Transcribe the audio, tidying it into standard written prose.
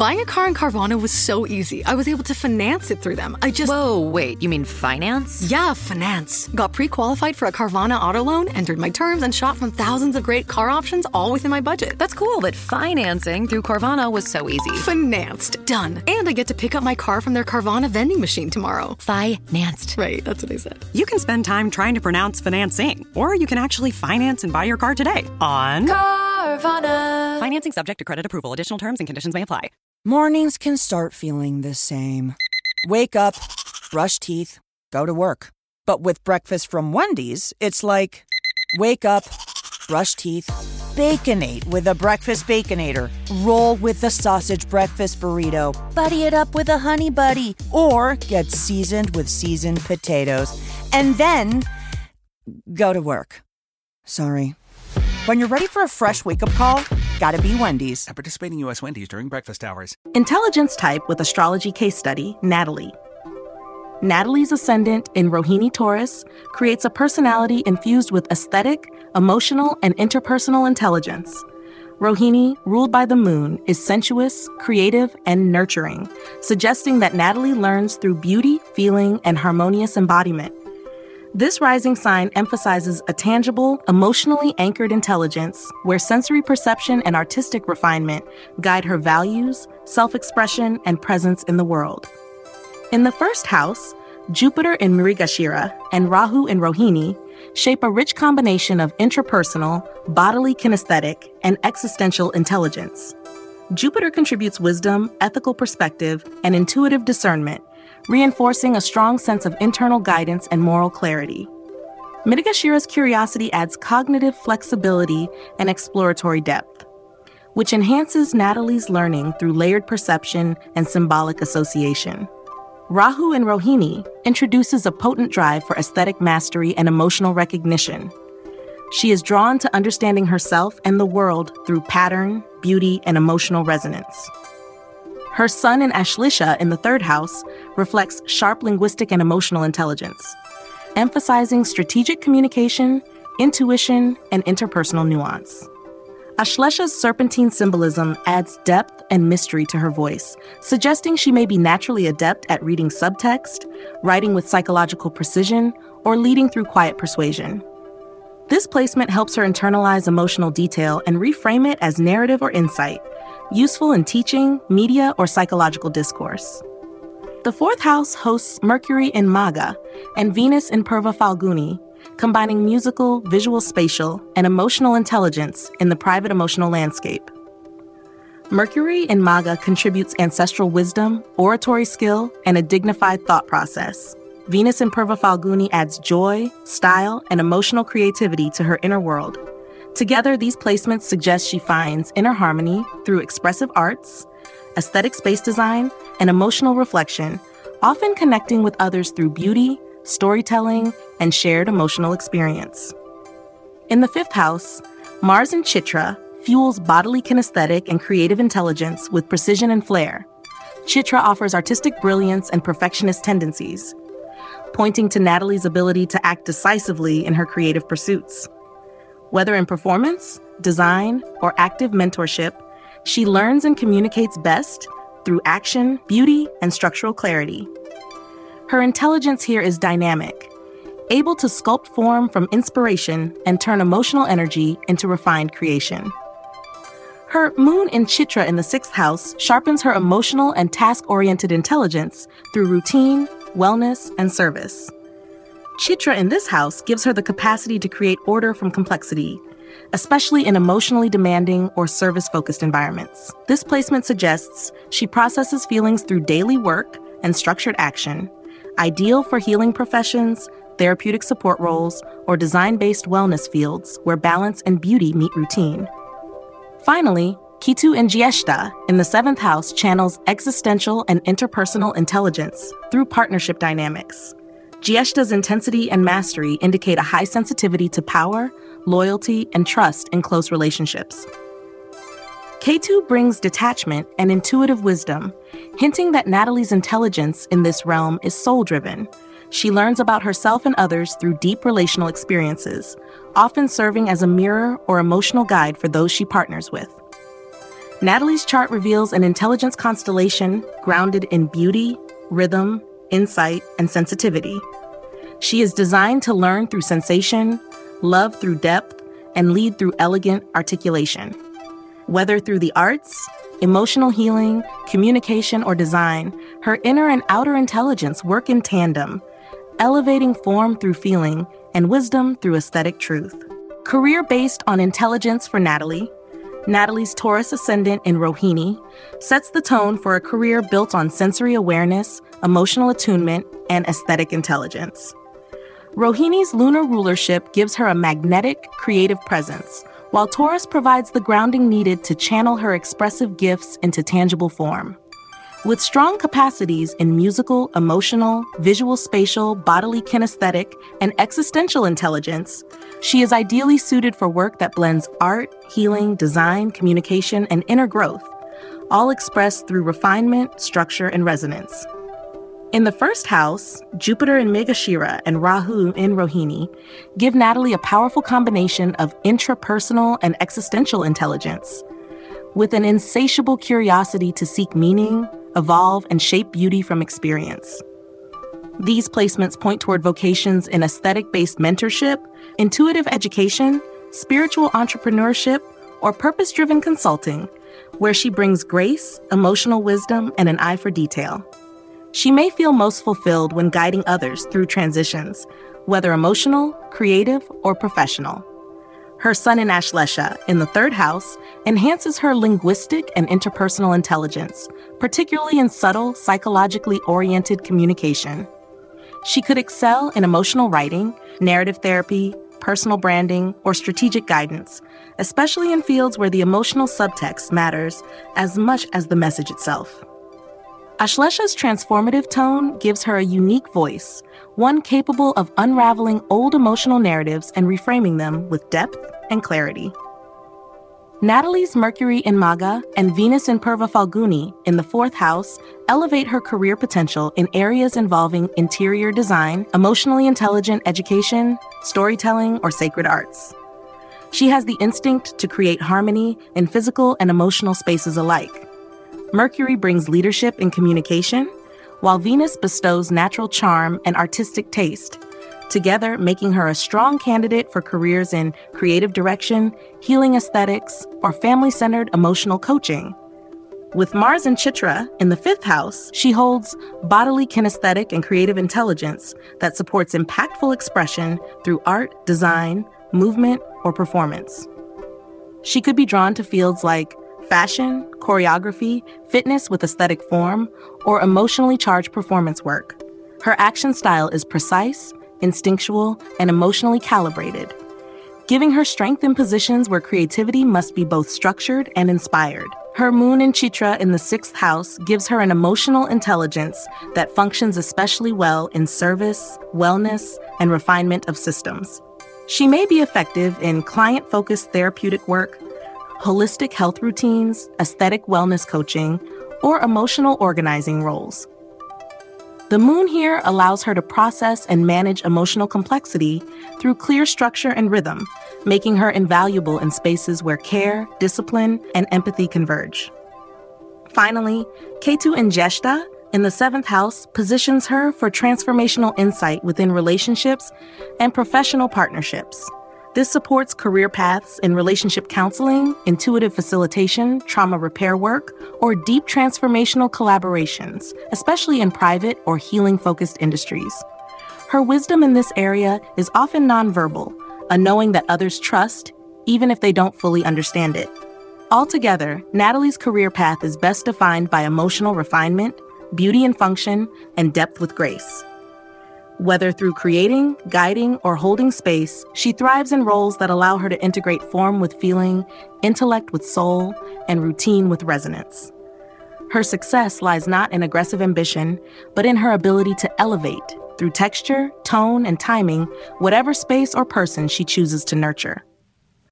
Buying a car in Carvana was so easy. I was able to finance it through them. Whoa, wait, you mean finance? Yeah, finance. Got pre-qualified for a Carvana auto loan, entered my terms, and shot from thousands of great car options all within my budget. That's cool, but financing through Carvana was so easy. Financed. Done. And I get to pick up my car from their Carvana vending machine tomorrow. Financed. Right, that's what I said. You can spend time trying to pronounce financing, or you can actually finance and buy your car today on Carvana. Financing subject to credit approval. Additional terms and conditions may apply. Mornings can start feeling the same. Wake up, brush teeth, go to work. But with breakfast from Wendy's, it's like, wake up, brush teeth, Baconate with a breakfast Baconator. Roll with the sausage breakfast burrito. Buddy it up with a Honey Buddy. Or get seasoned with seasoned potatoes. And then go to work. Sorry. When you're ready for a fresh wake-up call, gotta be Wendy's. At participating U.S. Wendy's during breakfast hours. Intelligence type with astrology case study, Natalie. Natalie's ascendant in Rohini Taurus creates a personality infused with aesthetic, emotional, and interpersonal intelligence. Rohini, ruled by the moon, is sensuous, creative, and nurturing, suggesting that Natalie learns through beauty, feeling, and harmonious embodiment. This rising sign emphasizes a tangible, emotionally anchored intelligence where sensory perception and artistic refinement guide her values, self-expression, and presence in the world. In the first house, Jupiter in Mrigashira and Rahu in Rohini shape a rich combination of intrapersonal, bodily kinesthetic, and existential intelligence. Jupiter contributes wisdom, ethical perspective, and intuitive discernment, reinforcing a strong sense of internal guidance and moral clarity. Mrigashira's curiosity adds cognitive flexibility and exploratory depth, which enhances Natalie's learning through layered perception and symbolic association. Rahu in Rohini introduces a potent drive for aesthetic mastery and emotional recognition. She is drawn to understanding herself and the world through pattern, beauty, and emotional resonance. Her sun in Ashlisha in the third house reflects sharp linguistic and emotional intelligence, emphasizing strategic communication, intuition, and interpersonal nuance. Ashlisha's serpentine symbolism adds depth and mystery to her voice, suggesting she may be naturally adept at reading subtext, writing with psychological precision, or leading through quiet persuasion. This placement helps her internalize emotional detail and reframe it as narrative or insight, useful in teaching, media, or psychological discourse. The fourth house hosts Mercury in Maga and Venus in Purva Falguni, combining musical, visual spatial, and emotional intelligence in the private emotional landscape. Mercury in Maga contributes ancestral wisdom, oratory skill, and a dignified thought process. Venus in Purva Falguni adds joy, style, and emotional creativity to her inner world. Together, these placements suggest she finds inner harmony through expressive arts, aesthetic space design, and emotional reflection, often connecting with others through beauty, storytelling, and shared emotional experience. In the fifth house, Mars in Chitra fuels bodily kinesthetic and creative intelligence with precision and flair. Chitra offers artistic brilliance and perfectionist tendencies, pointing to Natalie's ability to act decisively in her creative pursuits. Whether in performance, design, or active mentorship, she learns and communicates best through action, beauty, and structural clarity. Her intelligence here is dynamic, able to sculpt form from inspiration and turn emotional energy into refined creation. Her moon in Chitra in the sixth house sharpens her emotional and task-oriented intelligence through routine, wellness, and service. Chitra in this house gives her the capacity to create order from complexity, especially in emotionally demanding or service-focused environments. This placement suggests she processes feelings through daily work and structured action, ideal for healing professions, therapeutic support roles, or design-based wellness fields where balance and beauty meet routine. Finally, Ketu in Jyeshta in the seventh house channels existential and interpersonal intelligence through partnership dynamics. Jyeshta's intensity and mastery indicate a high sensitivity to power, loyalty, and trust in close relationships. Ketu brings detachment and intuitive wisdom, hinting that Natalie's intelligence in this realm is soul-driven. She learns about herself and others through deep relational experiences, often serving as a mirror or emotional guide for those she partners with. Natalie's chart reveals an intelligence constellation grounded in beauty, rhythm, insight, and sensitivity. She is designed to learn through sensation, love through depth, and lead through elegant articulation. Whether through the arts, emotional healing, communication, or design, her inner and outer intelligence work in tandem, elevating form through feeling and wisdom through aesthetic truth. Career based on intelligence for Natalie, Natalie's Taurus ascendant in Rohini sets the tone for a career built on sensory awareness, emotional attunement, and aesthetic intelligence. Rohini's lunar rulership gives her a magnetic, creative presence, while Taurus provides the grounding needed to channel her expressive gifts into tangible form. With strong capacities in musical, emotional, visual spatial, bodily kinesthetic, and existential intelligence, she is ideally suited for work that blends art, healing, design, communication, and inner growth, all expressed through refinement, structure, and resonance. In the first house, Jupiter in Megashira and Rahu in Rohini give Natalie a powerful combination of intrapersonal and existential intelligence. With an insatiable curiosity to seek meaning, evolve, and shape beauty from experience. These placements point toward vocations in aesthetic-based mentorship, intuitive education, spiritual entrepreneurship, or purpose-driven consulting, where she brings grace, emotional wisdom, and an eye for detail. She may feel most fulfilled when guiding others through transitions, whether emotional, creative, or professional. Her sun in Ashlesha, in the third house, enhances her linguistic and interpersonal intelligence, particularly in subtle, psychologically oriented communication. She could excel in emotional writing, narrative therapy, personal branding, or strategic guidance, especially in fields where the emotional subtext matters as much as the message itself. Ashlesha's transformative tone gives her a unique voice, one capable of unraveling old emotional narratives and reframing them with depth and clarity. Natalie's Mercury in Magha and Venus in Purva Falguni in the fourth house elevate her career potential in areas involving interior design, emotionally intelligent education, storytelling, or sacred arts. She has the instinct to create harmony in physical and emotional spaces alike. Mercury brings leadership and communication, while Venus bestows natural charm and artistic taste, together making her a strong candidate for careers in creative direction, healing aesthetics, or family-centered emotional coaching. With Mars and Chitra in the fifth house, she holds bodily kinesthetic and creative intelligence that supports impactful expression through art, design, movement, or performance. She could be drawn to fields like fashion, choreography, fitness with aesthetic form, or emotionally charged performance work. Her action style is precise, instinctual, and emotionally calibrated, giving her strength in positions where creativity must be both structured and inspired. Her moon in Chitra in the sixth house gives her an emotional intelligence that functions especially well in service, wellness, and refinement of systems. She may be effective in client-focused therapeutic work, holistic health routines, aesthetic wellness coaching, or emotional organizing roles. The moon here allows her to process and manage emotional complexity through clear structure and rhythm, making her invaluable in spaces where care, discipline, and empathy converge. Finally, Ketu in Jeshta in the seventh house positions her for transformational insight within relationships and professional partnerships. This supports career paths in relationship counseling, intuitive facilitation, trauma repair work, or deep transformational collaborations, especially in private or healing-focused industries. Her wisdom in this area is often nonverbal, a knowing that others trust, even if they don't fully understand it. Altogether, Natalie's career path is best defined by emotional refinement, beauty and function, and depth with grace. Whether through creating, guiding, or holding space, she thrives in roles that allow her to integrate form with feeling, intellect with soul, and routine with resonance. Her success lies not in aggressive ambition, but in her ability to elevate through texture, tone, and timing whatever space or person she chooses to nurture.